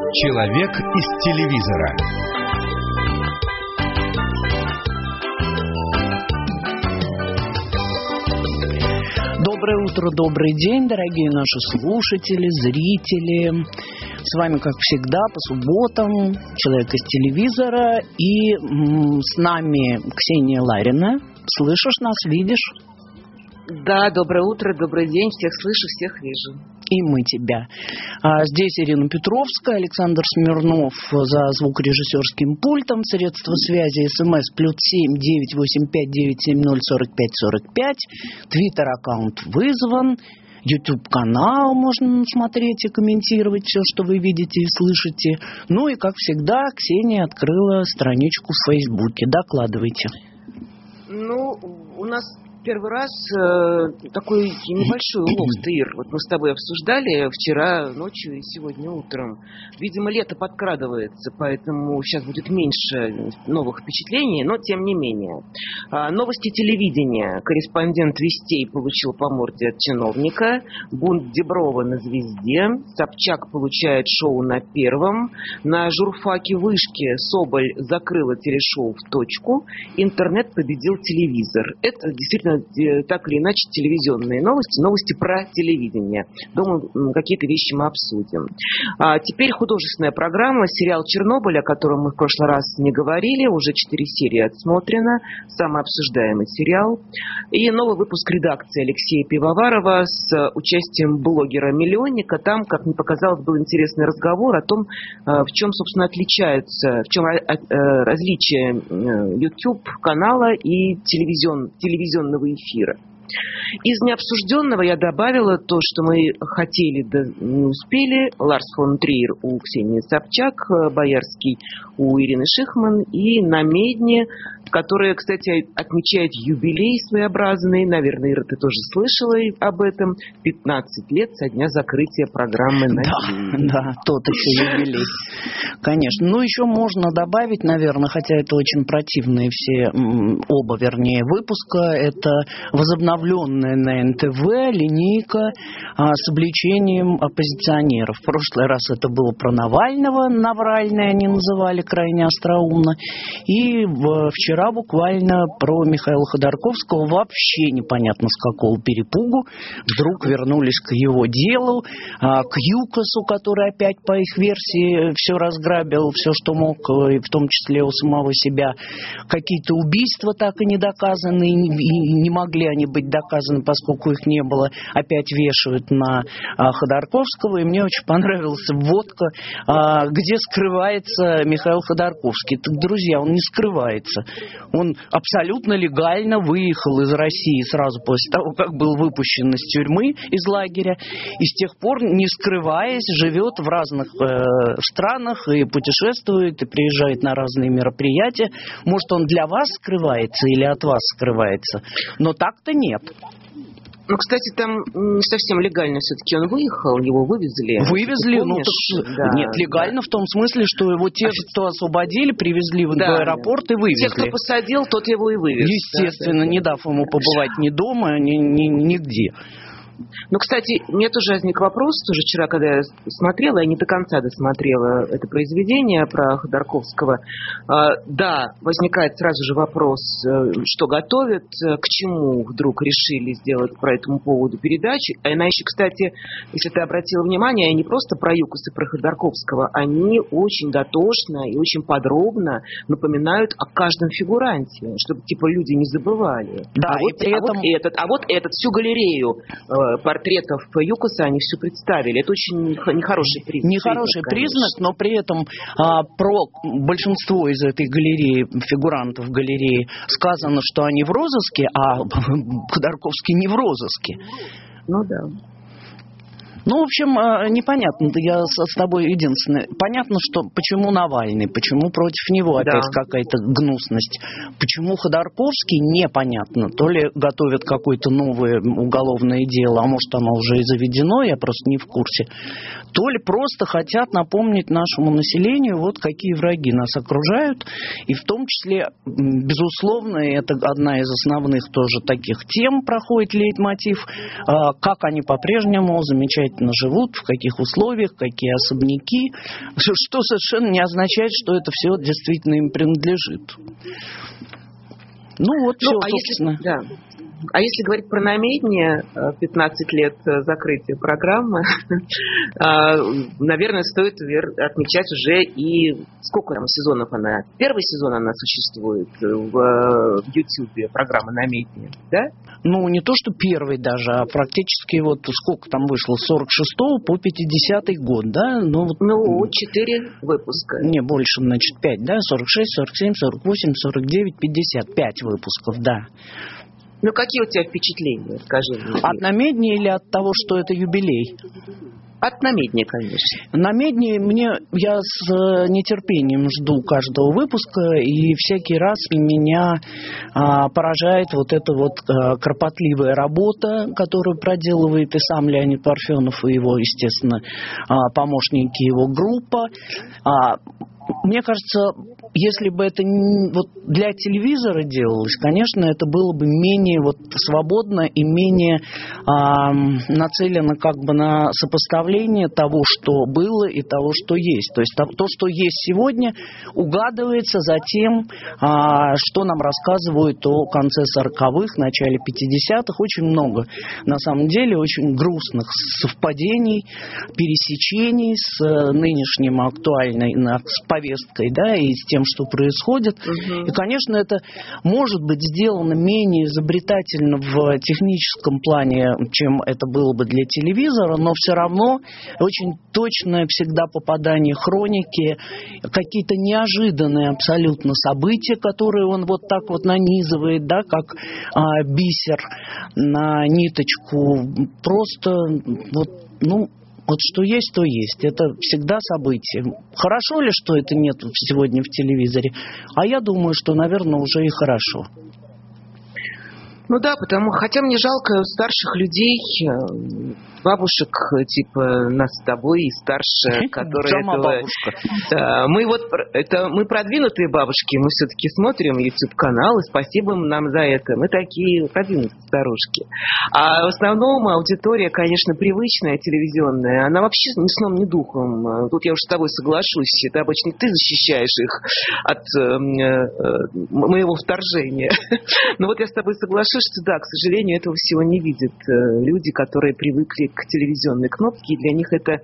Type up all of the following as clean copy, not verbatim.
Человек из телевизора. Доброе утро, добрый день, дорогие наши слушатели, зрители. С вами, как всегда, по субботам «Человек из телевизора». И с нами Ксения Ларина. Слышишь нас, видишь? Да, доброе утро, добрый день. Всех слышу, всех вижу. И мы тебя. Здесь Ирина Петровская, Александр Смирнов за звукорежиссерским пультом, средства связи СМС +7 985 970 45 45, Твиттер-аккаунт вызван, YouTube-канал можно смотреть и комментировать все, что вы видите и слышите. Ну и, как всегда, Ксения открыла страничку в Фейсбуке. Докладывайте. Ну, у нас первый раз такой небольшой улов, Ир. Вот мы с тобой обсуждали вчера ночью и сегодня утром. Видимо, лето подкрадывается, поэтому сейчас будет меньше новых впечатлений, но тем не менее. Новости телевидения. Корреспондент Вестей получил по морде от чиновника. Бунт Диброва на «Звезде». Собчак получает шоу на Первом. На журфаке Вышки Соболь закрыла телешоу в точку. Интернет победил телевизор. Это действительно так или иначе телевизионные новости, новости про телевидение. Думаю, какие-то вещи мы обсудим. Теперь художественная программа, сериал «Чернобыль», о котором мы в прошлый раз не говорили, уже 4 серии отсмотрено, самый обсуждаемый сериал. И новый выпуск редакции Алексея Пивоварова с участием блогера-миллионника. Там, как мне показалось, был интересный разговор о том, в чем, собственно, отличаются, в чем различие YouTube-канала и телевизионного эфира. Из необсужденного я добавила то, что мы хотели, да не успели. Ларс фон Триер у Ксении Собчак, Боярский у Ирины Шихман и Намедни, которая, кстати, отмечает юбилей своеобразный. Наверное, Ира, ты тоже слышала об этом. 15 лет со дня закрытия программы на телевидении. Да, тот еще юбилей. Конечно. Ну, еще можно добавить, наверное, хотя это очень противные все, оба, вернее, выпуска. Это возобновленная на НТВ линейка с обличением оппозиционеров. В прошлый раз это было про Навального, Навральное они называли крайне остроумно. И вчера буквально про Михаила Ходорковского вообще непонятно с какого перепугу. Вдруг вернулись к его делу, к ЮКОСу, который опять по их версии все разграбил, все, что мог, и в том числе у самого себя. Какие-то убийства так и не доказаны, и не могли они быть доказаны, поскольку их не было. Опять вешают на Ходорковского, и мне очень понравилась вводка, где скрывается Михаил Ходорковский. Так, друзья, он не скрывается. Он абсолютно легально выехал из России сразу после того, как был выпущен из тюрьмы, из лагеря, и с тех пор, не скрываясь, живет в разных странах и путешествует, и приезжает на разные мероприятия. Может, он для вас скрывается или от вас скрывается, но так-то нет. Ну, кстати, там не совсем легально все-таки он выехал, его вывезли. Вывезли? Ну, так, да, нет, легально в том смысле, что его те, кто освободили, привезли в аэропорт и вывезли. Те, кто посадил, тот его и вывез. Естественно, не дав ему побывать ни дома, нигде. Ну, кстати, мне тоже возник вопрос, тоже вчера, когда я смотрела, я не до конца досмотрела это произведение про Ходорковского. Да, возникает сразу же вопрос, что готовят, к чему вдруг решили сделать по этому поводу передачи. А она еще, кстати, если ты обратила внимание, не просто про ЮКОС и про Ходорковского, они очень дотошно и очень подробно напоминают о каждом фигуранте, чтобы, типа, люди не забывали. Да, а вот этот, всю галерею портретов ЮКОСа они все представили. Это очень нехороший признак. Нехороший признак, но при этом про большинство из этой галереи, фигурантов галереи, сказано, что они в розыске, а Ходорковский не в розыске. Ну да. Ну, в общем, непонятно, я с тобой единственное. Понятно, что почему Навальный, почему против него опять какая-то гнусность. Почему Ходорковский, непонятно. То ли готовят какое-то новое уголовное дело, а может оно уже и заведено, я просто не в курсе. То ли просто хотят напомнить нашему населению, вот какие враги нас окружают. И в том числе, безусловно, это одна из основных тоже таких тем проходит лейтмотив, как они по-прежнему замечательно действительно живут, в каких условиях, какие особняки, что совершенно не означает, что это все действительно им принадлежит. Ну вот все, собственно. А если говорить про намедни, 15 лет закрытия программы, наверное, стоит отмечать уже и сколько там сезонов она. Первый сезон она существует в Ютьюбе, программа намедни, да? Ну, не то, что первый даже, а практически вот сколько там вышло, с 46 по 50 год, да? Ну, 4 выпуска. Не, больше, значит, 5, да? 46, 47, 48, 49, 50. 5 выпусков, да. Ну, какие у тебя впечатления, скажи мне? От намедни или от того, что это юбилей? От намедни, конечно. Намедни я с нетерпением жду каждого выпуска, и всякий раз меня поражает вот эта вот кропотливая работа, которую проделывает и сам Леонид Парфенов, и его, естественно, помощники, его группа. Мне кажется, если бы это вот для телевизора делалось, конечно, это было бы менее вот свободно и менее нацелено как бы на сопоставление того, что было, и того, что есть. То есть то, что есть сегодня, угадывается за тем, что нам рассказывают о конце 40-х, начале 50-х. Очень много, на самом деле, очень грустных совпадений, пересечений с нынешним актуальной повесткой, да, и с тем, что происходит. И, конечно, это может быть сделано менее изобретательно в техническом плане, чем это было бы для телевизора, но все равно очень точное всегда попадание хроники, какие-то неожиданные абсолютно события, которые он вот так вот нанизывает, да, как бисер на ниточку. Просто вот, вот что есть, то есть. Это всегда событие. Хорошо ли, что это нет сегодня в телевизоре? А я думаю, что, наверное, уже и хорошо. Ну да, хотя мне жалко старших людей, бабушек типа нас с тобой и старше, которые да, мы продвинутые бабушки, мы все-таки смотрим YouTube канал, и спасибо нам за это. Мы такие продвинутые старушки. А в основном аудитория, конечно, привычная, телевизионная, она вообще ни сном, ни духом. Тут я уж с тобой соглашусь, это обычно ты защищаешь их от моего вторжения. Но вот я с тобой соглашусь, что да, к сожалению, этого всего не видят люди, которые привыкли к телевизионной кнопке, и для них это...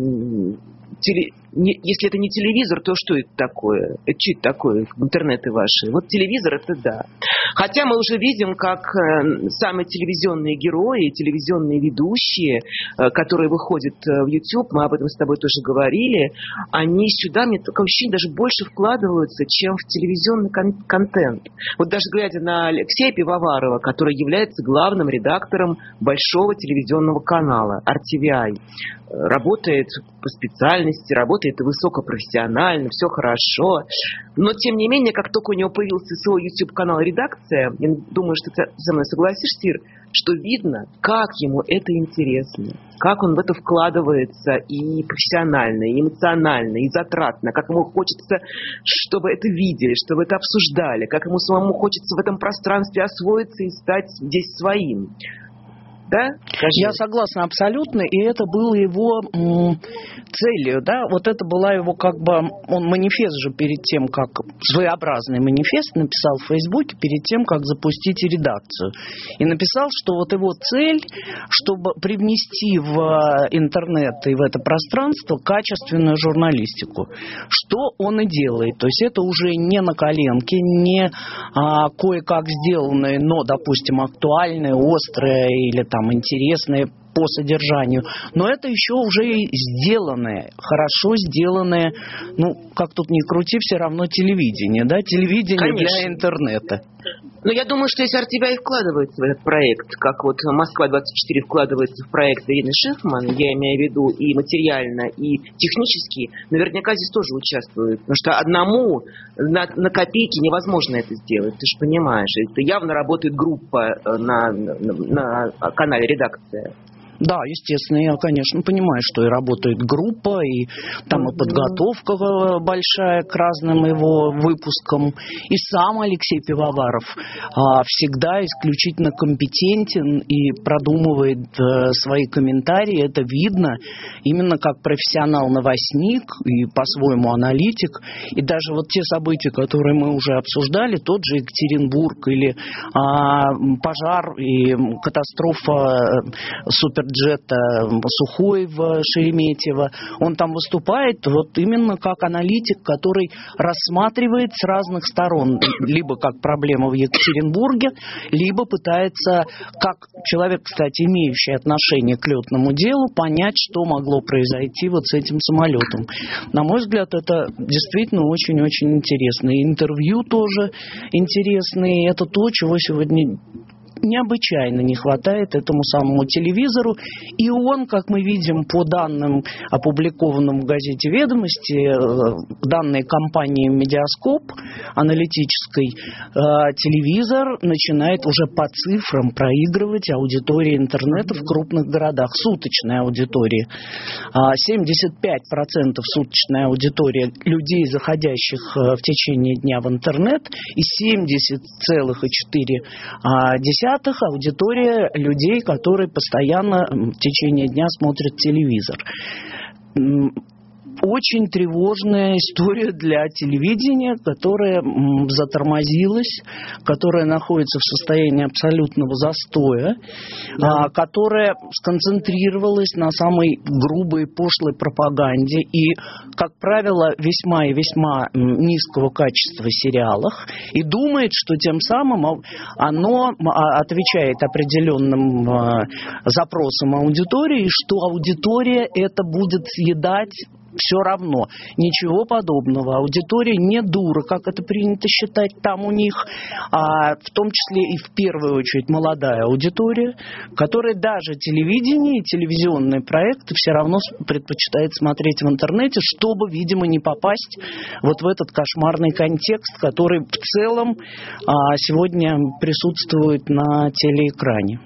Если это не телевизор, то что это такое? Это что это такое? Интернеты ваши. Вот телевизор это да. Хотя мы уже видим, как самые телевизионные герои, телевизионные ведущие, которые выходят в YouTube, мы об этом с тобой тоже говорили, они сюда, мне такое ощущение, даже больше вкладываются, чем в телевизионный контент. Вот даже глядя на Алексея Пивоварова, который является главным редактором большого телевизионного канала RTVI, работает по специальности, работает высокопрофессионально, все хорошо. Но, тем не менее, как только у него появился свой YouTube-канал «Редакция», я думаю, что ты со мной согласишься, Ир, что видно, как ему это интересно, как он в это вкладывается и профессионально, и эмоционально, и затратно, как ему хочется, чтобы это видели, чтобы это обсуждали, как ему самому хочется в этом пространстве освоиться и стать здесь своим. Да? Я согласна абсолютно, и это было его целью, да, вот это была его как бы, он манифест же перед тем, как, своеобразный манифест написал в Фейсбуке перед тем, как запустить редакцию, и написал, что вот его цель, чтобы привнести в интернет и в это пространство качественную журналистику, что он и делает, то есть это уже не на коленке, не кое-как сделанное, но, допустим, актуальное, острое или там интересные по содержанию, но это еще уже сделанное, хорошо сделанное, как тут ни крути, все равно телевидение, да, телевидение, конечно, для интернета. Но я думаю, что если RTVI вкладывается в этот проект, как вот Москва-24 вкладывается в проект Ирины Шихман, я имею в виду и материально, и технически, наверняка здесь тоже участвует. Потому что одному на копейки невозможно это сделать, ты же понимаешь. Это явно работает группа на канале «Редакция». Да, естественно, я, конечно, понимаю, что и работает группа, и там и подготовка большая к разным его выпускам. И сам Алексей Пивоваров всегда исключительно компетентен и продумывает свои комментарии. Это видно именно как профессионал-новостник и по-своему аналитик. И даже вот те события, которые мы уже обсуждали, тот же Екатеринбург или пожар и катастрофа суперджета Сухой в Шереметьево, он там выступает вот именно как аналитик, который рассматривает с разных сторон, либо как проблема в Екатеринбурге, либо пытается, как человек, кстати, имеющий отношение к летному делу, понять, что могло произойти вот с этим самолетом. На мой взгляд, это действительно очень-очень интересно. И интервью тоже интересные. Это то, чего сегодня необычайно не хватает этому самому телевизору. И он, как мы видим по данным, опубликованным в газете «Ведомости», данные компании «Медиаскоп» аналитической, телевизор начинает уже по цифрам проигрывать аудитории интернета в крупных городах. Суточная аудитория. 75% суточная аудитория людей, заходящих в течение дня в интернет, и 70,4% аудитория людей, которые постоянно в течение дня смотрят телевизор. Очень тревожная история для телевидения, которая затормозилась, которая находится в состоянии абсолютного застоя, которая сконцентрировалась на самой грубой, пошлой пропаганде и, как правило, весьма и весьма низкого качества сериалах, и думает, что тем самым оно отвечает определенным запросам аудитории, и что аудитория это будет съедать все равно. Ничего подобного. Аудитория не дура, как это принято считать там у них, в том числе и в первую очередь молодая аудитория, которая даже телевидение и телевизионные проекты все равно предпочитает смотреть в интернете, чтобы, видимо, не попасть вот в этот кошмарный контекст, который в целом сегодня присутствует на телеэкране.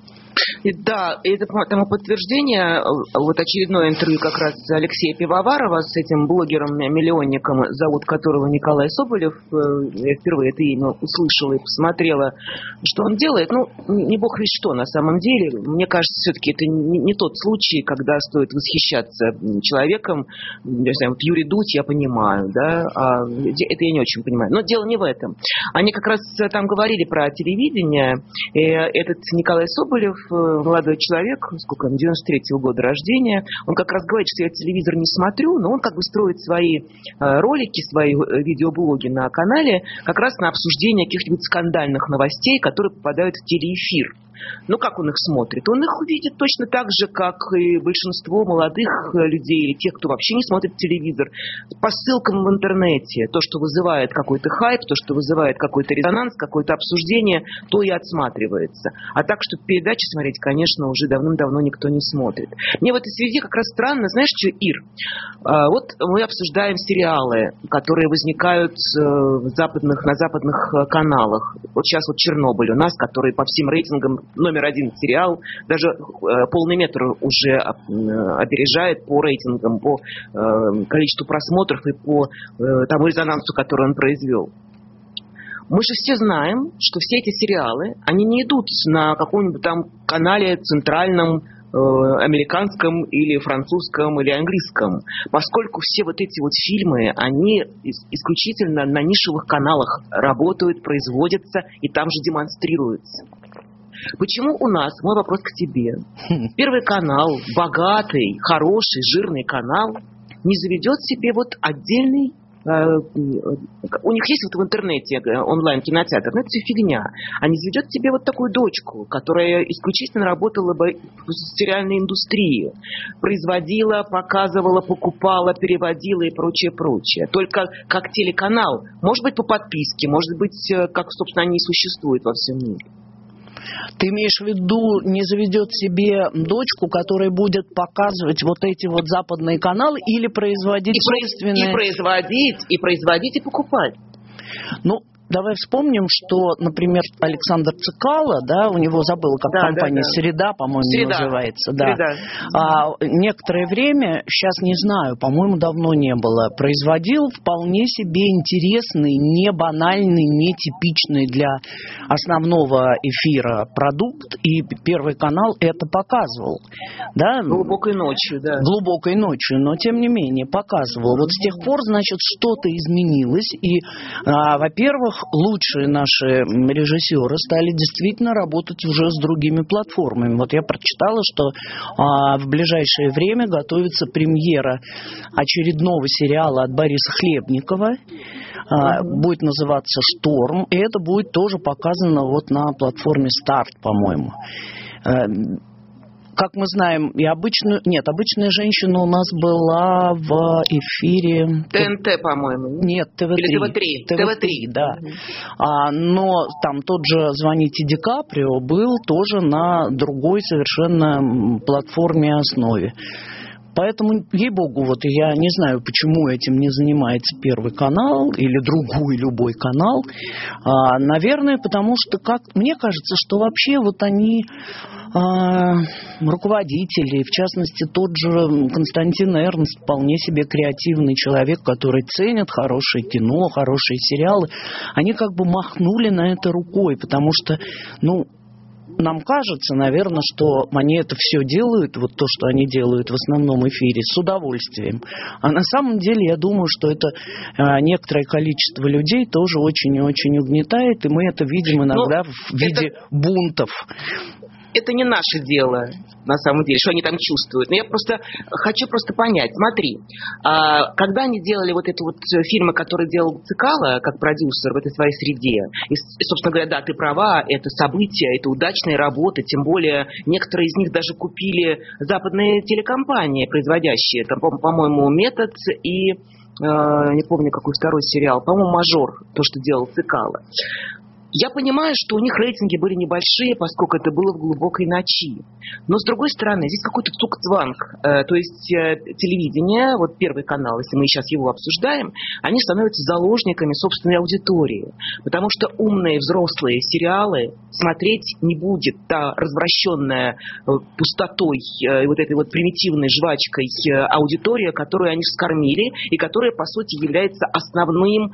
И да, это тому подтверждение, вот очередное интервью как раз Алексея Пивоварова с этим блогером-миллионником, зовут которого Николай Соболев. Я впервые это имя услышала и посмотрела, что он делает. Ну, не бог весть что на самом деле. Мне кажется, все-таки это не тот случай, когда стоит восхищаться человеком. Не знаю, вот Юрий Дудь я понимаю, да, это я не очень понимаю. Но дело не в этом. Они как раз там говорили про телевидение. И этот Николай Соболев, молодой человек, сколько ему, 93-го года рождения, он как раз говорит, что я телевизор не смотрю, но он как бы строит свои ролики, свои видеоблоги на канале как раз на обсуждение каких-нибудь скандальных новостей, которые попадают в телеэфир. Ну, как он их смотрит? Он их увидит точно так же, как и большинство молодых людей, или тех, кто вообще не смотрит телевизор, по ссылкам в интернете. То, что вызывает какой-то хайп, то, что вызывает какой-то резонанс, какое-то обсуждение, то и отсматривается. А так, чтобы передачи смотреть, конечно, уже давным-давно никто не смотрит. Мне в этой связи как раз странно, знаешь, что, Ир? Вот мы обсуждаем сериалы, которые возникают на западных каналах. Вот сейчас вот «Чернобыль» у нас, который по всем рейтингам номер один сериал, даже «Полный метр» уже опережает по рейтингам, по количеству просмотров и по тому резонансу, который он произвел. Мы же все знаем, что все эти сериалы, они не идут на каком-нибудь там канале центральном, американском или французском или английском, поскольку все вот эти вот фильмы, они исключительно на нишевых каналах работают, производятся и там же демонстрируются. Почему у нас, мой вопрос к тебе, Первый канал, богатый, хороший, жирный канал, не заведет себе вот отдельный, у них есть вот в интернете онлайн-кинотеатр, но это все фигня, а не заведет себе вот такую дочку, которая исключительно работала бы в сериальной индустрии, производила, показывала, покупала, переводила и прочее. Только как телеканал, может быть по подписке, может быть, как, собственно, они и существуют во всем мире. Ты имеешь в виду, не заведет себе дочку, которая будет показывать вот эти вот западные каналы или производить собственные... И производить, и покупать. Ну, давай вспомним, что, например, Александр Цикало, да, у него забыла, как компания «Среда», по-моему, называется. Да. Некоторое время, сейчас не знаю, по-моему, давно не было, производил вполне себе интересный, не банальный, не типичный для основного эфира продукт, и Первый канал это показывал. Да? Глубокой ночью, да. Глубокой ночью, но тем не менее показывал. Вот с тех пор, значит, что-то изменилось, и, во-первых, лучшие наши режиссеры стали действительно работать уже с другими платформами. Вот я прочитала, что в ближайшее время готовится премьера очередного сериала от Бориса Хлебникова. Будет называться «Шторм», и это будет тоже показано вот на платформе «Старт», по-моему. Как мы знаем, и «Обычная женщина» у нас была в эфире... ТНТ, по-моему. Нет, ТВ-3. Или ТВ-3. Да. Но там тот же «Звоните Ди Каприо» был тоже на другой совершенно платформе основе. Поэтому, ей-богу, вот я не знаю, почему этим не занимается Первый канал или другой любой канал. Наверное, потому что, мне кажется, что вообще вот они, руководители, в частности, тот же Константин Эрнст, вполне себе креативный человек, который ценит хорошее кино, хорошие сериалы, они как бы махнули на это рукой, потому что, нам кажется, наверное, что они это все делают, вот то, что они делают в основном эфире, с удовольствием. А на самом деле, я думаю, что это некоторое количество людей тоже очень и очень угнетает, и мы это видим иногда в виде бунтов. Это не наше дело, на самом деле, что они там чувствуют. Но я хочу понять. Смотри, когда они делали вот эти вот фильмы, которые делал Цикало, как продюсер в этой своей среде, и, собственно говоря, да, ты права, это события, это удачная работа, тем более некоторые из них даже купили западные телекомпании, производящие, там, по-моему, «Метод» и, не помню, какой второй сериал, по-моему, «Мажор», то, что делал Цикало. Я понимаю, что у них рейтинги были небольшие, поскольку это было в глубокой ночи. Но, с другой стороны, здесь какой-то цугцванг. То есть телевидение, вот Первый канал, если мы сейчас его обсуждаем, они становятся заложниками собственной аудитории. Потому что умные взрослые сериалы смотреть не будет та развращенная пустотой, вот этой вот примитивной жвачкой аудитория, которую они вскормили, и которая, по сути, является основным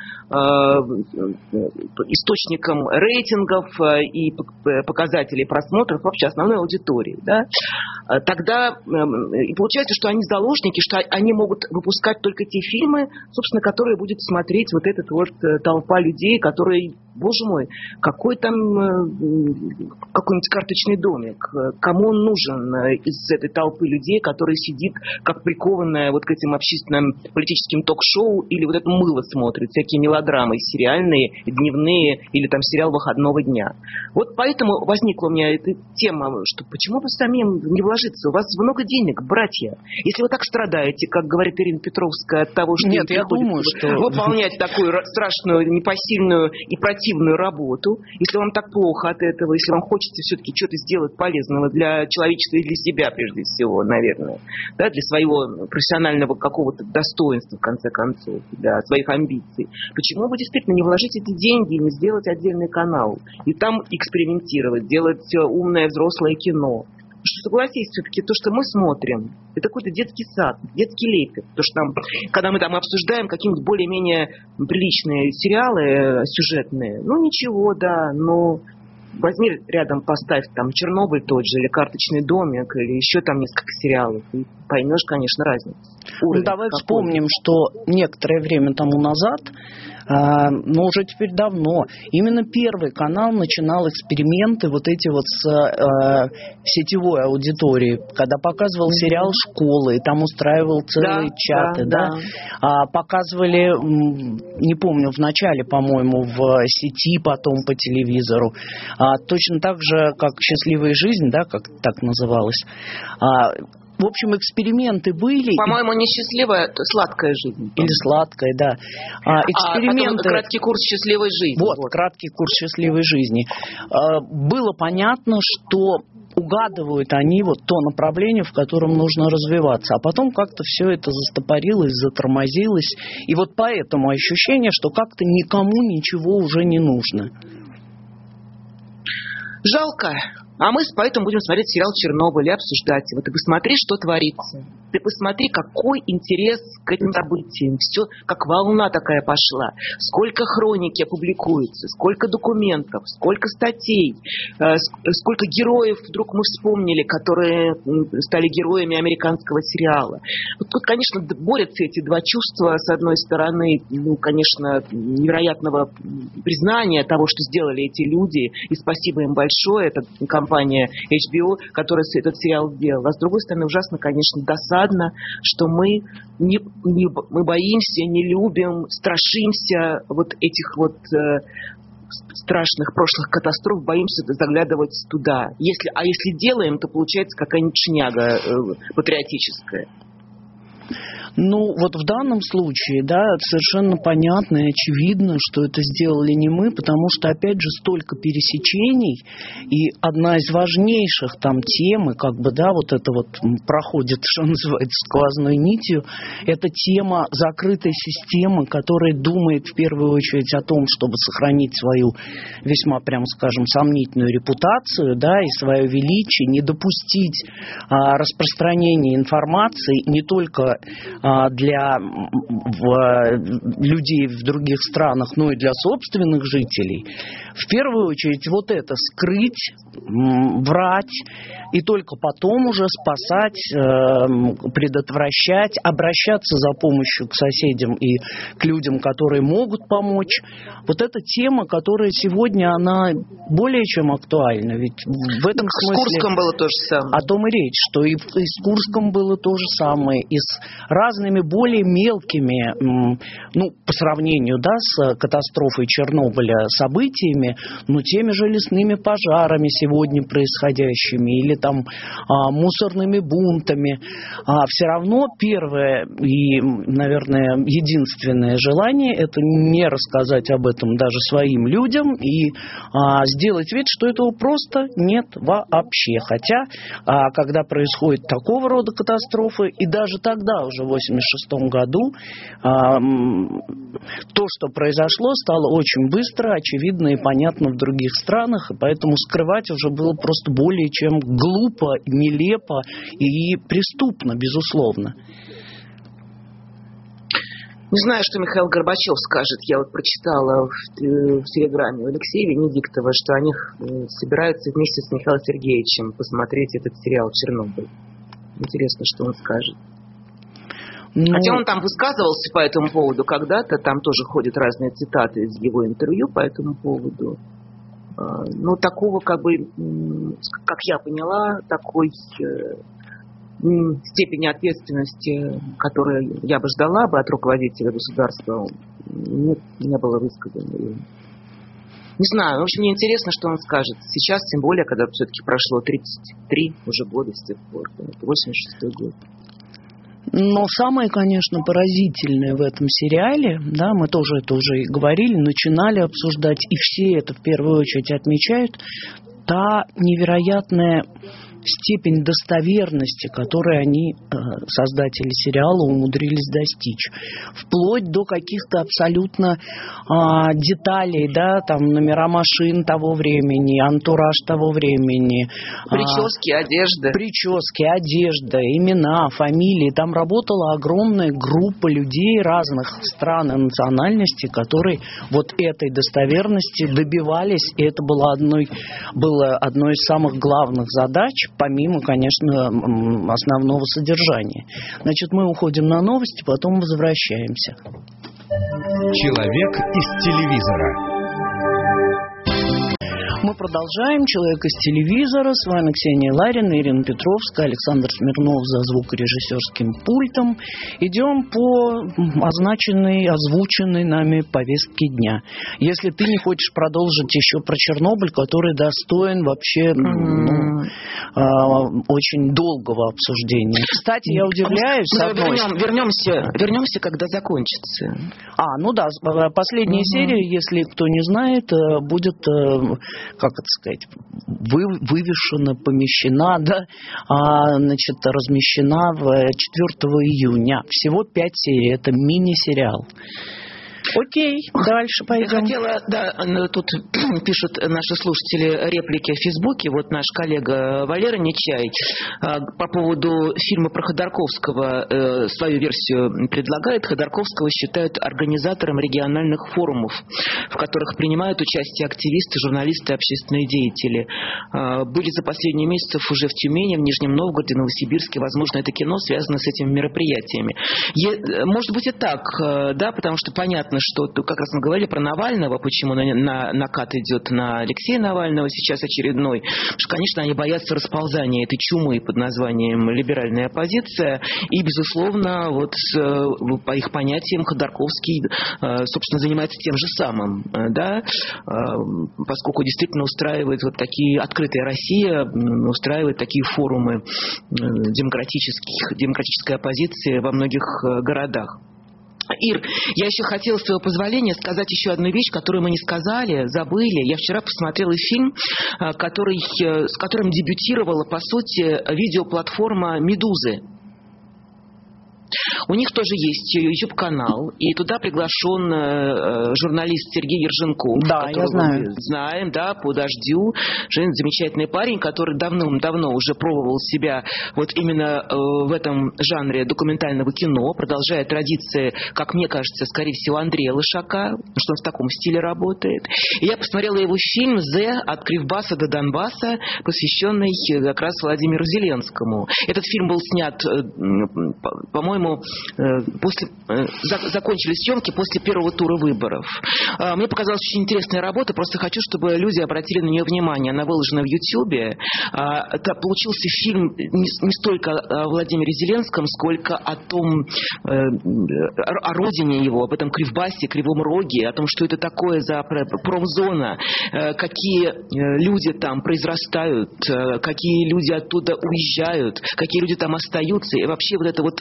источником рейтингов и показателей просмотров вообще основной аудитории. Да? Тогда и получается, что они заложники, что они могут выпускать только те фильмы, собственно, которые будет смотреть вот эта вот толпа людей, которые, боже мой, какой там какой-нибудь карточный домик. Кому он нужен из этой толпы людей, которая сидит как прикованная вот к этим общественным политическим ток-шоу или вот это мыло смотрит, всякие мелодрамы сериальные, дневные или там сериал выходного дня. Вот поэтому возникла у меня эта тема, что почему бы самим не вложиться? У вас много денег, братья. Если вы так страдаете, как говорит Ирина Петровская, от того, что нет, я думаю, что выполнять такую страшную, непосильную и противную работу, если вам так плохо от этого, если вам хочется все-таки что-то сделать полезного для человечества и для себя, прежде всего, наверное, да, для своего профессионального какого-то достоинства, в конце концов, для своих амбиций, почему бы действительно не вложить эти деньги и не сделать отдельный канал, и там экспериментировать, делать умное взрослое кино? Что, согласись, все-таки то, что мы смотрим, это какой-то детский сад, детский лепет. То, что когда мы там обсуждаем какие-нибудь более-менее приличные сериалы сюжетные, ничего, да, но возьми рядом, поставь там «Чернобыль» тот же, или «Карточный домик», или еще там несколько сериалов, и поймешь, конечно, разницу. Давай вспомним, что некоторое время тому назад, но уже теперь давно, именно Первый канал начинал эксперименты вот эти вот с сетевой аудиторией, когда показывал сериал «Школа», и там устраивал целые чаты, да. Показывали, не помню, в начале, по-моему, в сети, потом по телевизору, точно так же, как «Счастливая жизнь», да, как так называлось. В общем, эксперименты были. По-моему, не счастливая, сладкая жизнь. Или сладкая, да. Эксперименты. Потом краткий курс счастливой жизни. Вот, краткий курс счастливой жизни. Было понятно, что угадывают они вот то направление, в котором нужно развиваться. А потом как-то все это застопорилось, затормозилось. И вот поэтому ощущение, что как-то никому ничего уже не нужно. Жалко. А мы поэтому будем смотреть сериал «Чернобыль» и обсуждать его. Ты посмотри, что творится. Ты посмотри, какой интерес к этим событиям. Все как волна такая пошла. Сколько хроники опубликуется, сколько документов, сколько статей, сколько героев вдруг мы вспомнили, которые стали героями американского сериала. Вот тут, конечно, борются эти два чувства. С одной стороны, конечно, невероятного признания того, что сделали эти люди. И спасибо им большое. Это компания HBO, которая этот сериал сделала. А с другой стороны, ужасно, конечно, досадно, что мы боимся, не любим, страшимся вот этих вот страшных прошлых катастроф, боимся заглядывать туда. Если делаем, то получается какая-нибудь шняга патриотическая. Ну, вот в данном случае, да, совершенно понятно и очевидно, что это сделали не мы, потому что, опять же, столько пересечений, и одна из важнейших там тем, как бы, да, вот это вот проходит, что называется, сквозной нитью, это тема закрытой системы, которая думает в первую очередь о том, чтобы сохранить свою весьма, прямо скажем, сомнительную репутацию, да, и свое величие, не допустить распространения информации не только для людей в других странах, но и для собственных жителей. В первую очередь вот это скрыть, врать, и только потом уже спасать, предотвращать, обращаться за помощью к соседям и к людям, которые могут помочь. Вот эта тема, которая сегодня, она более чем актуальна. Ведь в этом смысле... С Курском было то же самое. О том и речь, что и с Курском было то же самое, и с разными более мелкими, ну, по сравнению, да, с катастрофой Чернобыля событиями, но теми же лесными пожарами сегодня происходящими, или там мусорными бунтами. Все равно первое и, наверное, единственное желание — это не рассказать об этом даже своим людям и сделать вид, что этого просто нет вообще. Хотя, когда происходит такого рода катастрофы, и даже тогда, уже в 1986 году, то, что произошло, стало очень быстро, очевидно и понятно в других странах, и поэтому скрывать уже было просто более чем глупо, нелепо и преступно, безусловно. Не знаю, что Михаил Горбачев скажет. Я вот прочитала в телеграме у Алексея Венедиктова, что они собираются вместе с Михаилом Сергеевичем посмотреть этот сериал «Чернобыль». Интересно, что он скажет. Хотя он там высказывался по этому поводу когда-то, там тоже ходят разные цитаты из его интервью по этому поводу. Но такого, как бы, как я поняла, такой степени ответственности, которую я бы ждала бы от руководителя государства, не было высказано. Не знаю, в общем, мне интересно, что он скажет сейчас, тем более, когда все-таки прошло 33 уже года с тех пор, это 86-й год. Но самое, конечно, поразительное в этом сериале, да, мы тоже это уже и говорили, начинали обсуждать, и все это в первую очередь отмечают, та невероятная степень достоверности, которой они, создатели сериала, умудрились достичь. Вплоть до каких-то абсолютно деталей, да, там номера машин того времени, антураж того времени. Прически, одежда, имена, фамилии. Там работала огромная группа людей разных стран и национальностей, которые вот этой достоверности добивались, и это было одной из самых главных задач, помимо, конечно, основного содержания. Значит, мы уходим на новости, потом возвращаемся. Человек из телевизора. Мы продолжаем. «Человек из телевизора». С вами Ксения Ларина, Ирина Петровская, Александр Смирнов за звукорежиссерским пультом. Идем по озвученной нами повестке дня. Если ты не хочешь продолжить еще про Чернобыль, который достоин вообще очень долгого обсуждения. Кстати, я удивляюсь. Вернемся, когда закончится. Ну да, последняя серия, если кто не знает, будет как это сказать, вывешена, помещена, да, значит, размещена 4 июня. Всего 5 серий. Это мини-сериал. Окей, дальше пойдем. Я хотела, да, тут пишут наши слушатели реплики в Фейсбуке. Вот наш коллега Валера Нечай по поводу фильма про Ходорковского свою версию предлагает. Ходорковского считают организатором региональных форумов, в которых принимают участие активисты, журналисты, общественные деятели. Были за последние месяцы уже в Тюмени, в Нижнем Новгороде, Новосибирске. Возможно, это кино связано с этими мероприятиями. Может быть и так, да, потому что понятно, что как раз мы говорили про Навального, почему накат идет на Алексея Навального сейчас очередной. Потому что, конечно, они боятся расползания этой чумы под названием либеральная оппозиция. И, безусловно, вот по их понятиям Ходорковский, собственно, занимается тем же самым, да, поскольку действительно устраивает вот такие, открытая Россия устраивает такие форумы демократической оппозиции во многих городах. Ир, я еще хотела, с твоего позволения, сказать еще одну вещь, которую мы не сказали, забыли. Я вчера посмотрела фильм, с которым дебютировала, по сути, видеоплатформа «Медузы». У них тоже есть YouTube-канал, и туда приглашен журналист Сергей Ерженков. Да, я знаю. Мы знаем, да, по «Дождю». Замечательный парень, который давным-давно уже пробовал себя вот именно в этом жанре документального кино, продолжая традиции, как мне кажется, скорее всего, Андрея Лышака, что он в таком стиле работает. И я посмотрела его фильм «Зе. От Кривбаса до Донбасса», посвященный как раз Владимиру Зеленскому. Этот фильм был снят, по-моему, закончились съемки после первого тура выборов. Мне показалась очень интересная работа, просто хочу, чтобы люди обратили на нее внимание. Она выложена в Ютьюбе. Это получился фильм не столько о Владимире Зеленском, сколько о том, о родине его, об этом Кривбасе, Кривом Роге, о том, что это такое за промзона, какие люди там произрастают, какие люди оттуда уезжают, какие люди там остаются, и вообще вот это вот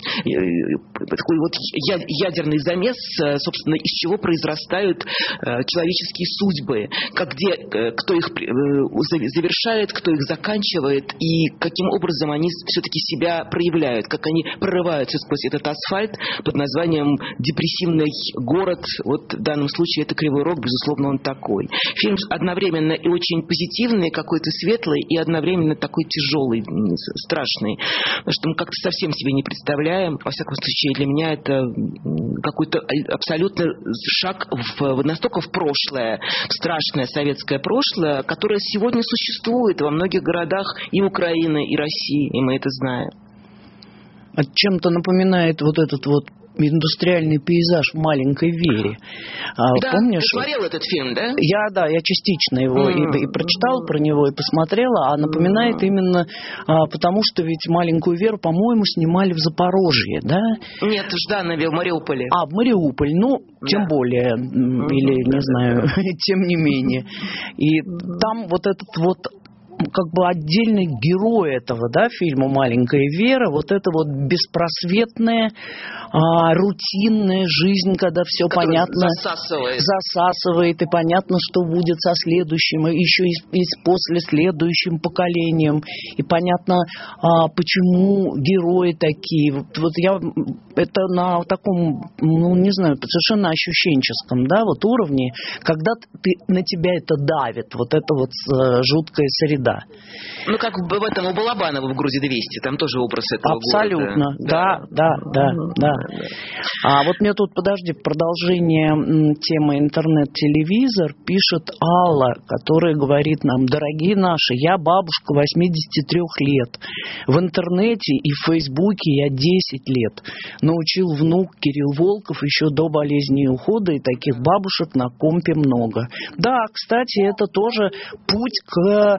такой вот ядерный замес, собственно, из чего произрастают человеческие судьбы, кто их завершает, кто их заканчивает, и каким образом они все-таки себя проявляют, как они прорываются сквозь этот асфальт под названием «Депрессивный город». Вот в данном случае это Кривой Рог, безусловно, он такой. Фильм одновременно и очень позитивный, какой-то светлый, и одновременно такой тяжелый, страшный, что мы как-то совсем себе не представляем. Во всяком случае, для меня это какой-то абсолютно шаг настолько в прошлое, в страшное советское прошлое, которое сегодня существует во многих городах и Украины, и России, и мы это знаем. Чем-то напоминает вот этот вот индустриальный пейзаж в «Маленькой Вере». Да, помнишь? Ты смотрел этот фильм, да? Я частично его и прочитала про него, и посмотрела, а напоминает именно, потому что ведь «Маленькую Веру», по-моему, снимали в Запорожье, да? Нет, в Жданове, в Мариуполе. В Мариуполь, тем более, или, не знаю, тем не менее. И там вот этот вот как бы отдельный герой этого, да, фильма «Маленькая Вера», вот это вот беспросветная, рутинная жизнь, когда все понятно, засасывает, и понятно, что будет со следующим, и еще и после следующим поколением, и понятно, почему герои такие. Вот я это на таком, не знаю, совершенно ощущенческом, да, вот уровне, когда на тебя это давит, вот это вот жуткая среда. Ну, как в этом у Балабанова в «Грузе-200», там тоже образ этого абсолютно, города. Да. А вот мне тут, продолжение темы интернет-телевизор пишет Алла, которая говорит нам: дорогие наши, я бабушка 83 лет. В интернете и в Фейсбуке я 10 лет. Научил внук Кирилл Волков еще до болезни и ухода, и таких бабушек на компе много. Да, кстати, это тоже путь к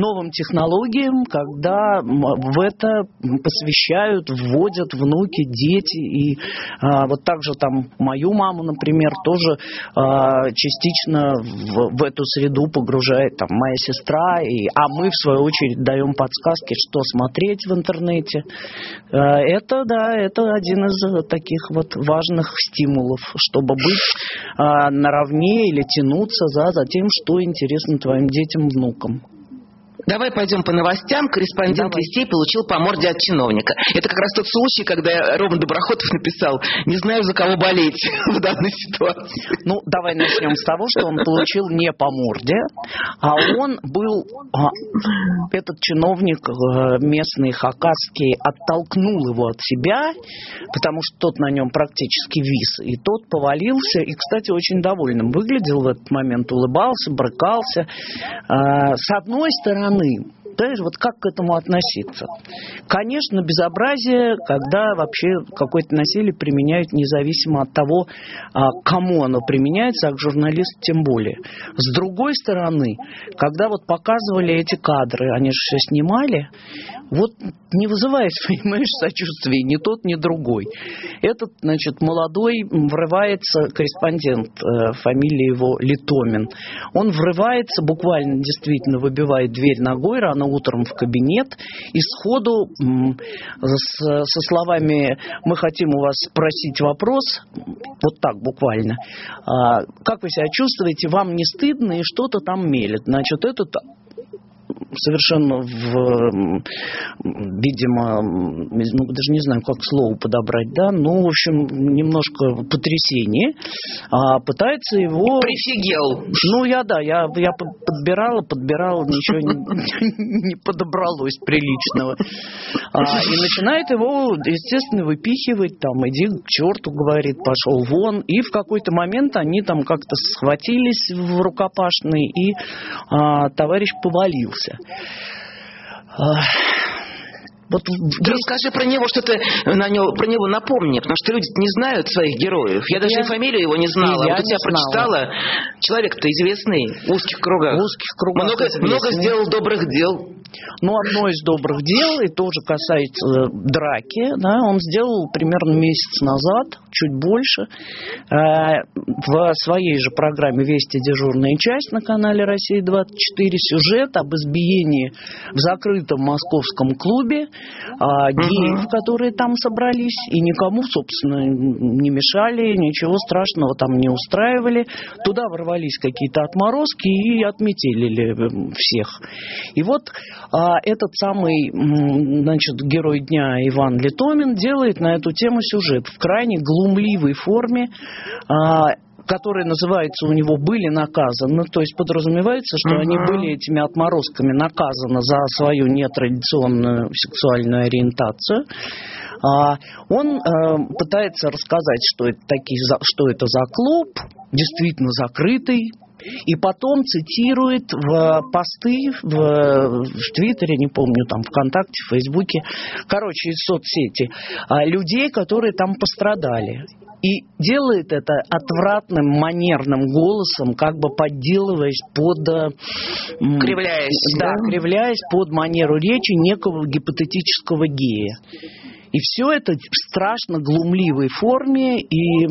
новым технологиям, когда в это посвящают, вводят внуки, дети. И вот так же там мою маму, например, тоже частично в эту среду погружает там моя сестра. А мы, в свою очередь, даем подсказки, что смотреть в интернете. Это один из таких вот важных стимулов, чтобы быть наравне или тянуться за тем, что интересно твоим детям, внукам. Давай пойдем по новостям. Корреспондент Вестей получил по морде от чиновника. Это как раз тот случай, когда Рома Доброхотов написал: «Не знаю, за кого болеть в данной ситуации». Ну, давай начнем с того, что он получил не по морде, а он был, этот чиновник местный, хакасский, оттолкнул его от себя, потому что тот на нем практически вис, и тот повалился, и, кстати, очень довольным выглядел в этот момент, улыбался, брыкался. С одной стороны, знаешь, вот как к этому относиться? Конечно, безобразие, когда вообще какое-то насилие применяют независимо от того, кому оно применяется, а к журналисту тем более. С другой стороны, когда вот показывали эти кадры, они же все снимали, вот не вызывает, понимаешь, сочувствия ни тот, ни другой. Этот, значит, молодой врывается, корреспондент, фамилия его Литомин, он врывается, буквально действительно выбивает дверь ногой рано утром в кабинет и сходу со словами «Мы хотим у вас спросить вопрос», вот так буквально, «Как вы себя чувствуете, вам не стыдно?» и что-то там мелет. Значит, этот совершенно видимо, даже не знаю, как слово подобрать, да, ну, в общем, немножко потрясение, пытается его... Прифигел. Ну, я подбирала, ничего не подобралось приличного. И начинает его, естественно, выпихивать, там, иди к черту, говорит, пошел вон, и в какой-то момент они там как-то схватились в рукопашный, и товарищ повалился. Вот расскажи про него, что ты про него напомни, потому что люди не знают своих героев. Я даже и фамилию его не знала. Вот у тебя прочитала. Человек-то известный в узких кругах. Много сделал добрых дел. Ну, одно из добрых дел, и тоже касается драки, да, он сделал примерно месяц назад, чуть больше, в своей же программе «Вести. Дежурная часть» на канале «Россия-24» сюжет об избиении в закрытом московском клубе геев, которые там собрались, и никому, собственно, не мешали, ничего страшного там не устраивали. Туда ворвались какие-то отморозки и отметелили всех. И вот этот самый, значит, герой дня Иван Литомин делает на эту тему сюжет в крайне глумливой форме, который называется у него «Были наказаны», то есть подразумевается, что они были этими отморозками наказаны за свою нетрадиционную сексуальную ориентацию. Он пытается рассказать, что это за клуб, действительно закрытый, и потом цитирует в посты в Твиттере, не помню, там, ВКонтакте, в Фейсбуке, короче, из соцсети, людей, которые там пострадали. И делает это отвратным, манерным голосом, как бы подделываясь под... Кривляясь. Да, кривляясь под манеру речи некого гипотетического гея. И все это в страшно глумливой форме, и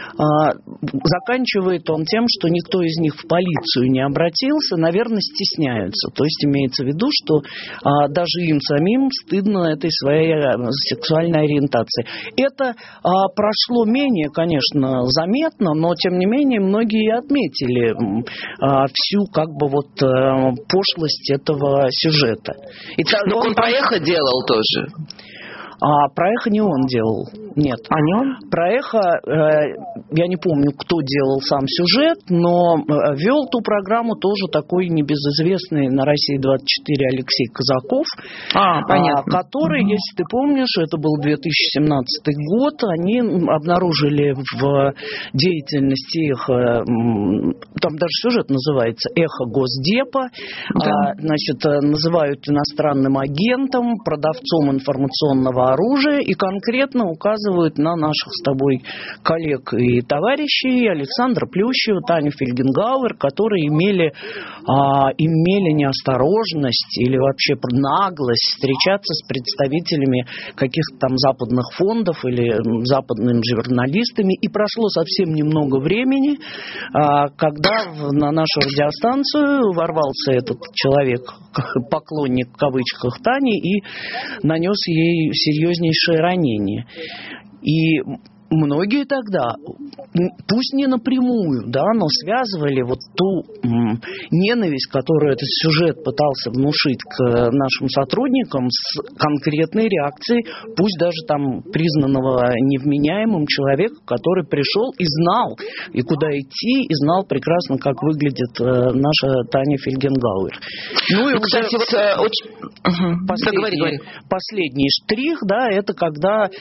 заканчивает он тем, что никто из них в полицию не обратился, наверное, стесняются. То есть имеется в виду, что даже им самим стыдно этой своей сексуальной ориентации. Это прошло менее, конечно, заметно, но тем не менее многие отметили всю как бы вот пошлость этого сюжета. Но он проехать делал тоже. Про «Эхо» не он делал. Нет. А не он? Про «Эхо» я не помню, кто делал сам сюжет, но вел ту программу тоже такой небезызвестный на «России-24» Алексей Казаков, который, если ты помнишь, это был 2017 год, они обнаружили в деятельности «Эхо», там даже сюжет называется «Эхо Госдепа», значит, называют иностранным агентом, продавцом информационного оружия и конкретно указывают на наших с тобой коллег и товарищей Александра Плющева, Таню Фельгенгауэр, которые имели неосторожность или вообще наглость встречаться с представителями каких-то там западных фондов или западными журналистами. И прошло совсем немного времени, когда на нашу радиостанцию ворвался этот человек, поклонник в кавычках Тани, и нанес ей серьезнейшее ранение. И многие тогда, пусть не напрямую, да, но связывали вот ту ненависть, которую этот сюжет пытался внушить к нашим сотрудникам, с конкретной реакцией, пусть даже там признанного невменяемым человека, который пришел и знал, и куда идти, и знал прекрасно, как выглядит наша Таня Фельгенгауэр. Ну и кстати, последний штрих, да, это когда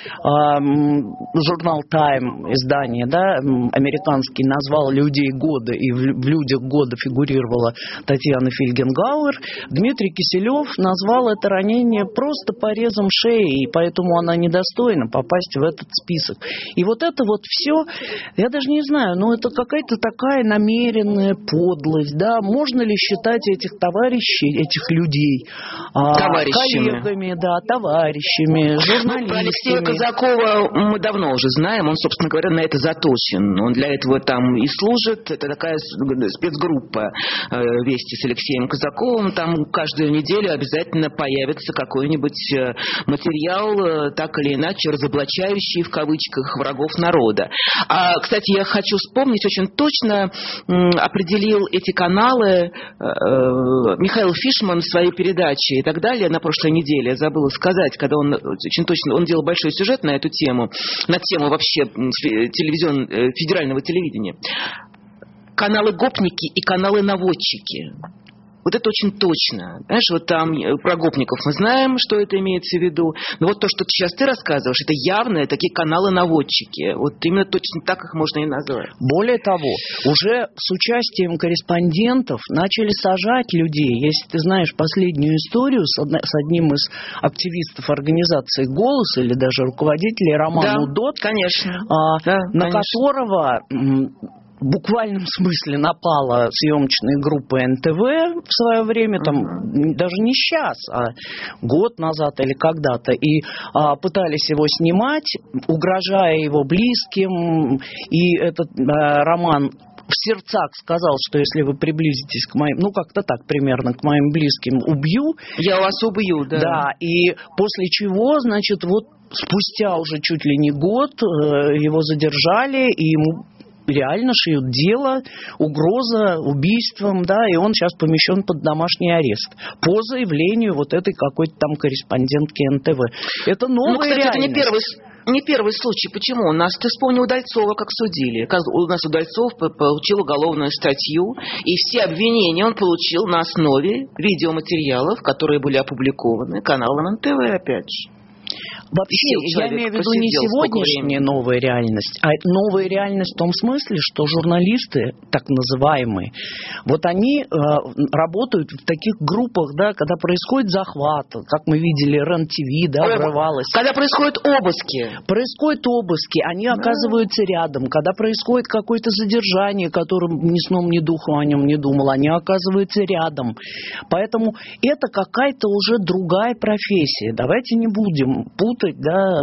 журнал Time, издание, да, американский, назвал людей года, и в людях года фигурировала Татьяна Фельгенгауэр, Дмитрий Киселев назвал это ранение просто порезом шеи, и поэтому она недостойна попасть в этот список. И вот это вот все, я даже не знаю, но это какая-то такая намеренная подлость, да, можно ли считать этих товарищей, этих людей коллегами, да, товарищами, журналистами. Про Алексея Казакова мы давно уже знаем, он, собственно говоря, на это заточен. Он для этого там и служит. Это такая спецгруппа «Вести» с Алексеем Казаковым. Там каждую неделю обязательно появится какой-нибудь материал, так или иначе разоблачающий, в кавычках, врагов народа. Кстати, я хочу вспомнить, очень точно определил эти каналы Михаил Фишман в своей передаче и так далее на прошлой неделе. Я забыла сказать, когда он очень точно, он делал большой сюжет на эту тему, на тему вообще федерального телевидения. Каналы гопники и каналы наводчики. Вот это очень точно. Знаешь, вот там про гопников мы знаем, что это имеется в виду. Но вот то, что сейчас ты рассказываешь, это явно такие каналы-наводчики. Вот именно точно так их можно и назвать. Более того, уже с участием корреспондентов начали сажать людей. Если ты знаешь последнюю историю с одним из активистов организации «Голос» или даже руководителей Романа Удод, конечно. На которого в буквальном смысле напала съемочная группа НТВ в свое время, там, даже не сейчас, а год назад или когда-то, и пытались его снимать, угрожая его близким, и этот Роман в сердцах сказал, что если вы приблизитесь к моим, ну как-то так примерно, к моим близким, убью. Я вас убью, да. Да, и после чего, значит, вот спустя уже чуть ли не год его задержали, и ему реально шьют дело, угроза убийством, да, и он сейчас помещен под домашний арест по заявлению вот этой какой-то там корреспондентки НТВ. Это новая реальность. Это не первый случай. Почему? Ты вспомнил Удальцова, как судили. У нас Удальцов получил уголовную статью, и все обвинения он получил на основе видеоматериалов, которые были опубликованы каналом НТВ, опять же. Вообще, я имею в виду не сегодняшняя новая реальность, а новая реальность в том смысле, что журналисты, так называемые, вот они работают в таких группах, да, когда происходит захват, как мы видели, РЕН-ТВ, да, врывалось. Когда происходят обыски. Происходят обыски, они оказываются рядом. Когда происходит какое-то задержание, которым ни сном, ни духом о нем не думал, они оказываются рядом. Поэтому это какая-то уже другая профессия. Давайте не будем путать, да,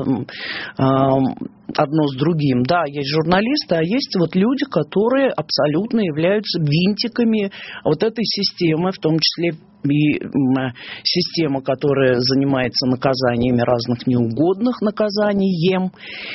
одно с другим. Да, есть журналисты, а есть вот люди, которые абсолютно являются винтиками вот этой системы, в том числе и система, которая занимается наказаниями разных неугодных наказанием.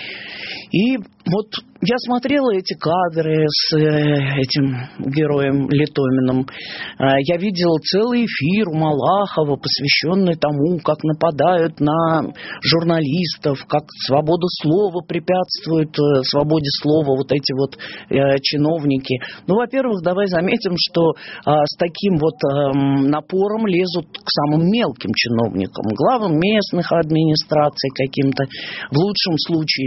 И вот я смотрела эти кадры с этим героем Литоминым. Я видела целый эфир у Малахова, посвященный тому, как нападают на журналистов, как свобода слова препятствует свободе слова вот эти вот чиновники. Ну, во-первых, давай заметим, что с таким вот напором лезут к самым мелким чиновникам, главам местных администраций каким-то, в лучшем случае, или там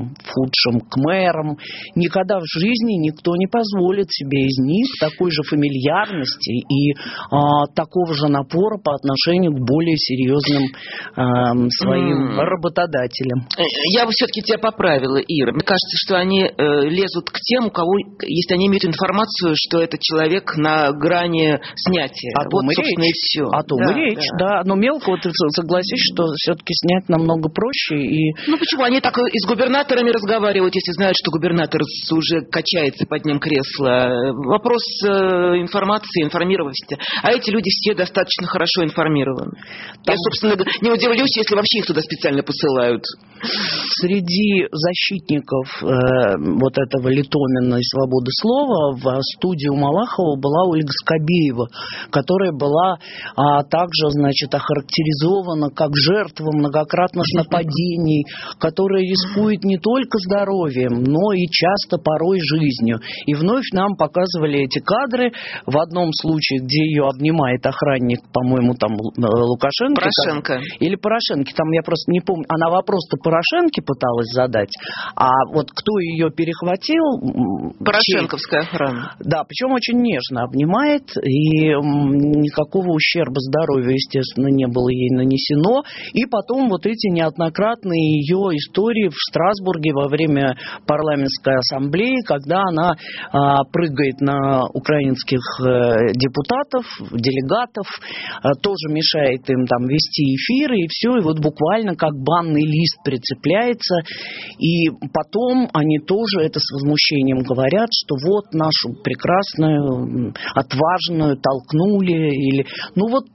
в худшем к мэрам. Никогда в жизни никто не позволит себе из них такой же фамильярности и такого же напора по отношению к более серьезным своим работодателям. Я бы все-таки тебя поправила, Ира. Мне кажется, что они лезут к тем, у кого, если они имеют информацию, что этот человек на грани снятия. О том вот, и собственно, речь. И все. О том и речь, да. Но мелкого ты согласись, что все-таки снять намного проще. И... Ну почему? Они так и с губернаторами разговаривают, если знают, что губернатор уже качается под ним кресло. Вопрос информации, информированности. А эти люди все достаточно хорошо информированы. Я, собственно, не удивлюсь, если вообще их туда специально посылают. Среди защитников вот этого Литомина и свободы слова в студии у Малахова была Ольга Скобеева, которая была также, значит, охарактеризована как жертва многократных нападений, которая рискует не только здоровьем, но и часто порой жизнью. И вновь нам показывали эти кадры. В одном случае, где ее обнимает охранник, по-моему, там Лукашенко. Порошенко. Или Порошенко. Там я просто не помню. Она вопрос-то Порошенке пыталась задать, а вот кто ее перехватил... Порошенковская охрана. Да, причем очень нежно обнимает, и никакого ущерба здоровью, естественно, не было ей нанесено. И потом вот эти неоднократные ее истории в Страсбурге во время парламентской ассамблеи, когда она прыгает на украинских депутатов, делегатов, тоже мешает им там вести эфиры, и все, и вот буквально как банный лист прицепляется. И потом они тоже это с возмущением говорят, что вот нашу прекрасную, отважную толкнули, или... Ну вот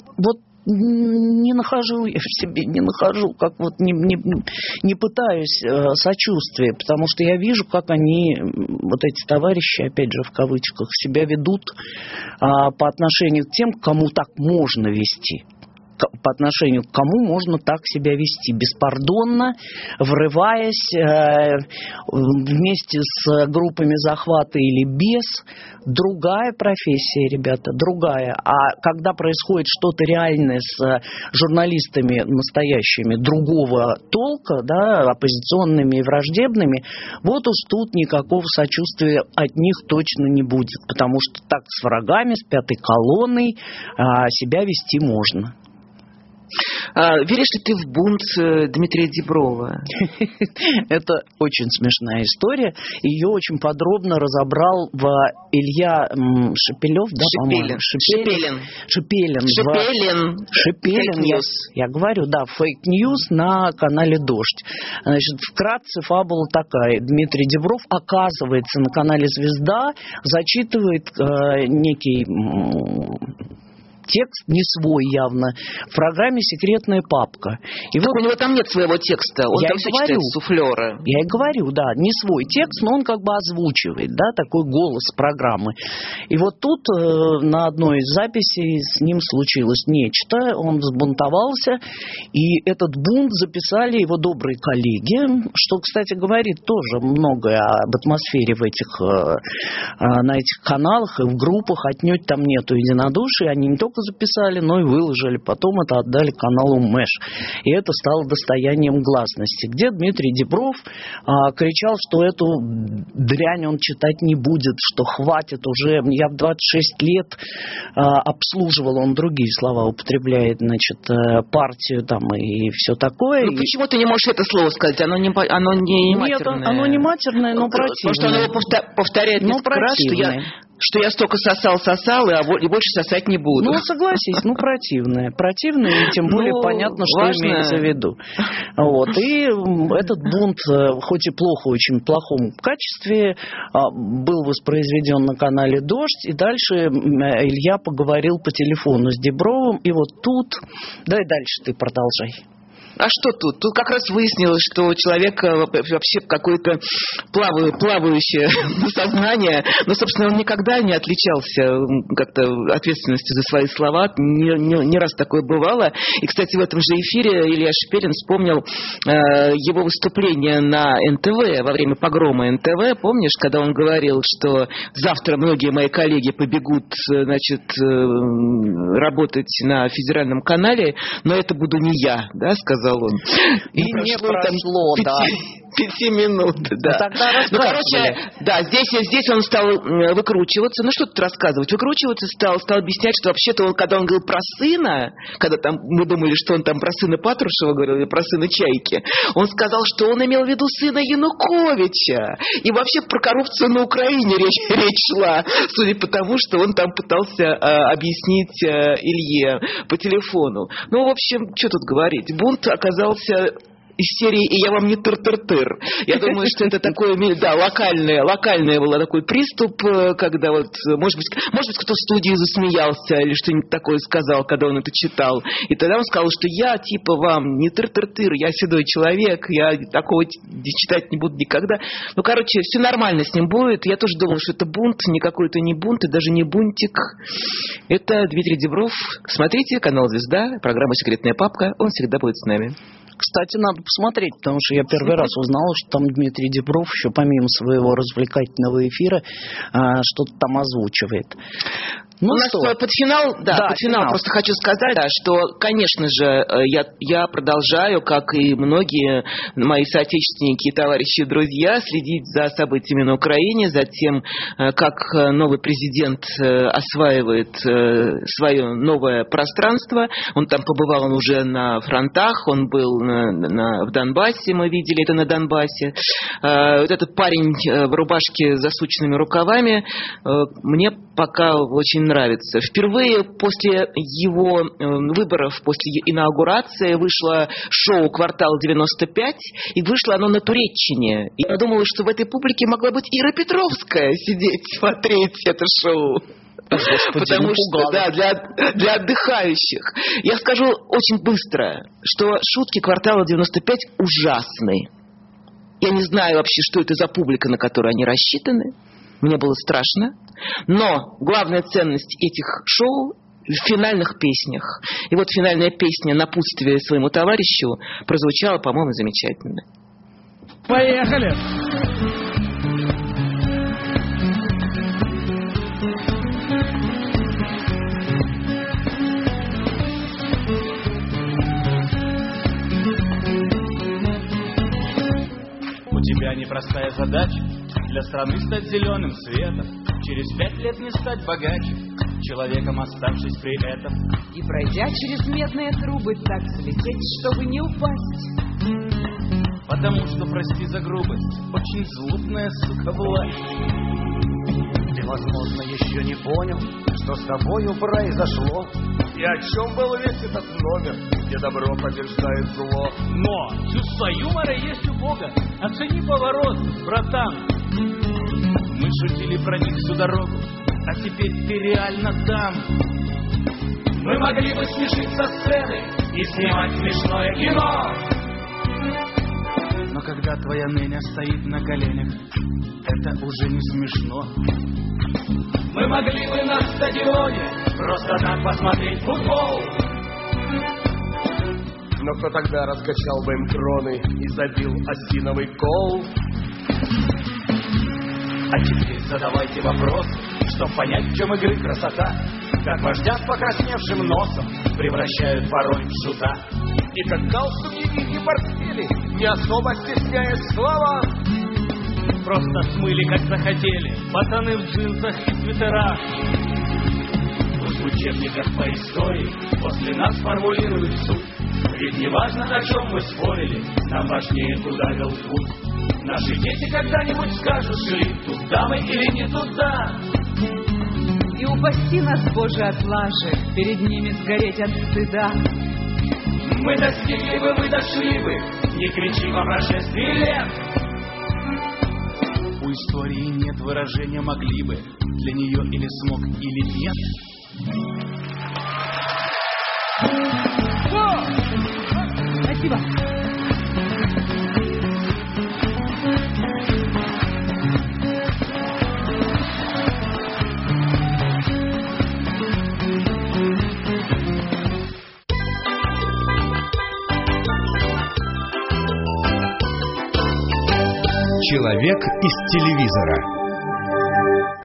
не нахожу, я в себе не нахожу, как вот не пытаюсь сочувствия, потому что я вижу, как они, вот эти товарищи, опять же, в кавычках, себя ведут по отношению к тем, кому так можно вести. По отношению к кому можно так себя вести, беспардонно, врываясь вместе с группами захвата или без. Другая профессия, ребята, другая. А когда происходит что-то реальное с журналистами настоящими другого толка, да, оппозиционными и враждебными, вот уж тут никакого сочувствия от них точно не будет, потому что так с врагами, с пятой колонной себя вести можно. Веришь ли ты в бунт Дмитрия Диброва? Это очень смешная история. Ее очень подробно разобрал Илья Шепелев, да, по-моему? Шепелин. Я говорю, да, фейк-ньюс на канале «Дождь». Значит, вкратце фабула такая. Дмитрий Дибров, оказывается, на канале «Звезда» зачитывает некий... текст не свой явно, в программе «Секретная папка». И так вот, у него там нет своего текста, он там все читает суфлера. Я и говорю, да, не свой текст, но он как бы озвучивает, да, такой голос программы. И вот тут на одной из записей с ним случилось нечто, он взбунтовался, и этот бунт записали его добрые коллеги, что, кстати, говорит тоже многое об атмосфере на этих каналах и в группах, отнюдь там нету единодушия, они не только записали, но и выложили. Потом это отдали каналу Мэш. И это стало достоянием гласности. Где Дмитрий Дибров кричал, что эту дрянь он читать не будет, что хватит уже. Я в 26 лет обслуживал, он другие слова употребляет, значит, партию там и все такое. Ну почему ты не можешь это слово сказать? Оно не матерное. Нет, оно не матерное, но противное. Потому что оно его повторяет несколько раз, что я столько сосал, и больше сосать не буду. Ну, согласись, противное. Противное, и тем более понятно, что имеется в виду. Вот. И этот бунт, хоть и плохо, очень плохом качестве, был воспроизведен на канале «Дождь», и дальше Илья поговорил по телефону с Дибровым, и вот тут... Давай дальше ты продолжай. А что тут? Тут как раз выяснилось, что у человека вообще какое-то плавающее сознание. Но, собственно, он никогда не отличался как-то ответственностью за свои слова. Не раз такое бывало. И, кстати, в этом же эфире Илья Шепелин вспомнил его выступление на НТВ во время погрома НТВ. Помнишь, когда он говорил, что завтра многие мои коллеги побегут, значит, работать на федеральном канале, но это буду не я, да, сказал сказал он. И не прошло, да. 5 минут, да. Тогда короче, да, здесь он стал выкручиваться. Ну, что тут рассказывать? Выкручиваться стал объяснять, что вообще-то он, когда он говорил про сына, когда там мы думали, что он там про сына Патрушева говорил или про сына Чайки, он сказал, что он имел в виду сына Януковича. И вообще про коррупцию на Украине речь шла, судя по тому, что он там пытался объяснить Илье по телефону. Ну, в общем, что тут говорить? Бунт оказался из серии «И я вам не тыр-тыр-тыр». Я думаю, что это такое, да, локальный был такой приступ, когда вот, может быть, кто в студии засмеялся или что-нибудь такое сказал, когда он это читал. И тогда он сказал, что я, типа, вам не тыр-тыр-тыр, я седой человек, я такого читать не буду никогда. Ну, короче, все нормально с ним будет. Я тоже думал, что это бунт, никакой это не бунт, и даже не бунтик. Это Дмитрий Дибров. Смотрите, канал «Звезда», программа «Секретная папка». Он всегда будет с нами. Кстати, надо посмотреть, потому что я первый раз узнал, что там Дмитрий Дибров еще помимо своего развлекательного эфира что-то там озвучивает. Ну, у нас под финал, под финал просто хочу сказать, что, конечно же, я продолжаю, как и многие мои соотечественники, товарищи и друзья, следить за событиями на Украине, за тем, как новый президент осваивает свое новое пространство. Он там побывал, он уже на фронтах, он был в Донбассе, мы видели это на Донбассе. Вот этот парень в рубашке с засученными рукавами мне пока очень нравится. Впервые после его выборов, после инаугурации вышло шоу «Квартал 95», и вышло оно на туреччине. И я думала, что в этой публике могла быть Ира Петровская сидеть, смотреть это шоу. Господи, потому что, да, для отдыхающих. Я скажу очень быстро, что шутки «Квартала 95» ужасны. Я не знаю вообще, что это за публика, на которую они рассчитаны. Мне было страшно. Но главная ценность этих шоу в финальных песнях. И вот финальная песня «Напутствие своему товарищу» прозвучала, по-моему, замечательно. Поехали! У тебя непростая задача для страны стать зеленым светом, через 5 лет не стать богаче, человеком оставшись при этом. И пройдя через медные трубы, так взлететь, чтобы не упасть. Потому что, прости за грубость, очень злобная, сука, власть. Ты, возможно, еще не понял, что с тобою произошло, и о чем был весь этот номер, где добро побеждает зло. Но чувство юмора есть у Бога. Оцени поворот, братан. Мы шутили про них всю дорогу, а теперь ты реально там. Мы могли бы смешить со сцены и снимать смешное кино. Но когда твоя ныня стоит на коленях, это уже не смешно. Мы могли бы на стадионе просто так посмотреть футбол. Но кто тогда раскачал бы им троны и забил осиновый кол? А теперь задавайте вопрос, чтоб понять, в чем игры красота. Как вождя с покрасневшим носом превращают порой в шута. И как галстуки их не портфели, не особо стесняя слова, просто смыли, как захотели, пацаны в джинсах и свитерах. Пусть в учебниках по истории после нас формулируют суть. Ведь не важно, о чем мы спорили, нам важнее, куда вел путь. Наши дети когда-нибудь скажут, шли туда мы или не туда. И упаси нас, Боже, от лажи, перед ними сгореть от стыда. Мы достигли бы, мы дошли бы, не кричим о прошествии лет. У истории нет выражения «могли бы», для нее или смог, или нет. Спасибо. Человек из телевизора.